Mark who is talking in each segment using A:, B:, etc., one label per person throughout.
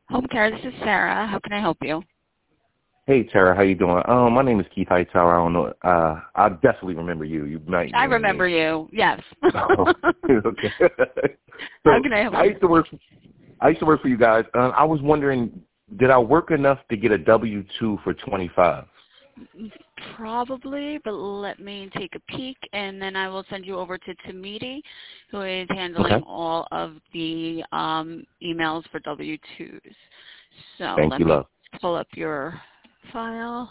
A: Home Care, this is Sarah. How can I help you?
B: Hey, Tara, how you doing? My name is Keith Hightower. I don't know. I definitely remember you. You might
A: I
B: remember
A: remember
B: me.
A: you. Yes.
B: Oh, okay.
A: How
B: So
A: can I help
B: I
A: you?
B: used to work. I used to work for you guys. I was wondering, did I work enough to get a W-2 for 25?
A: Probably, but let me take a peek, and then I will send you over to Tamiti, who is handling
B: Okay.
A: all of the emails for W-2s. So
B: Thank
A: let
B: you,
A: me
B: love.
A: pull up your file.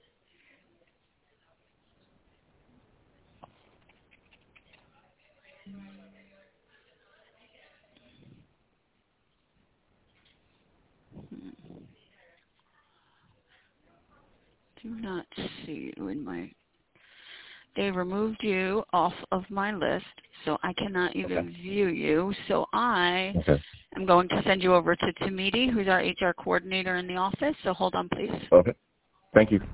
A: Do not see you in my... They removed you off of my list, so I cannot
B: Okay.
A: even view you. So I
B: Okay.
A: am going to send you over to Tamiti, who's our HR coordinator in the office. So hold on, please.
B: Okay. Thank you.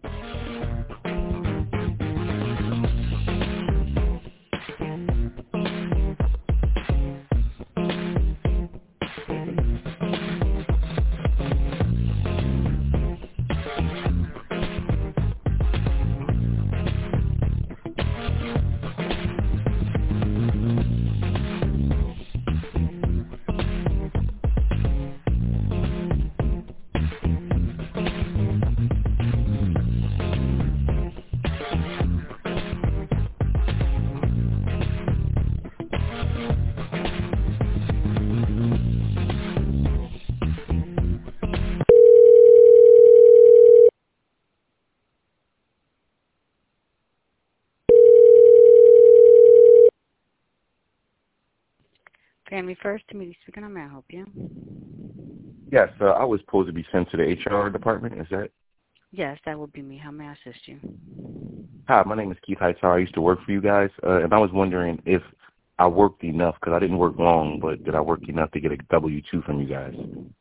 A: Family First, Tamiti speaking. How may I help you?
B: Yes, I was supposed to be sent to the HR department. Is that?
A: Yes, that would be me. How may I assist you?
B: Hi, my name is Keith Hightower. I used to work for you guys, and I was wondering if I worked enough, because I didn't work long, but did I work enough to get a W-2 from you guys?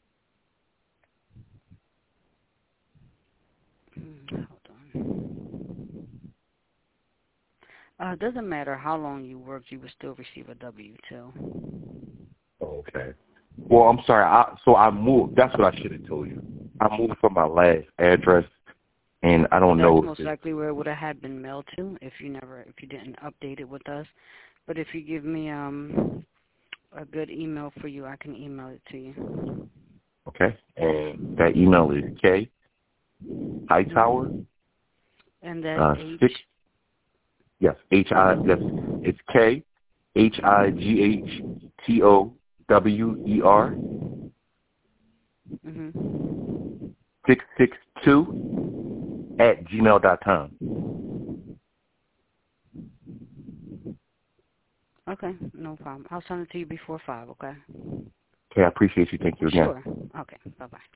A: Hold on. It doesn't matter how long you worked, you would still receive a W-2.
B: Okay. Well, I'm sorry. So I moved. That's what I should have told you. I moved from my last address, and I don't
A: That's
B: know if
A: most likely where it would have had been mailed to if you didn't update it with us. But if you give me a good email for you, I can email it to you.
B: okay. And that email is K Hightower.
A: And that's H.
B: 6. Yes, H-I. Yes, it's K HIGHTOWER
A: Mm-hmm.
B: 662 at gmail.com.
A: Okay, no problem. I'll send it to you before 5, okay?
B: Okay, I appreciate you. Thank you again.
A: Sure. Okay, bye-bye.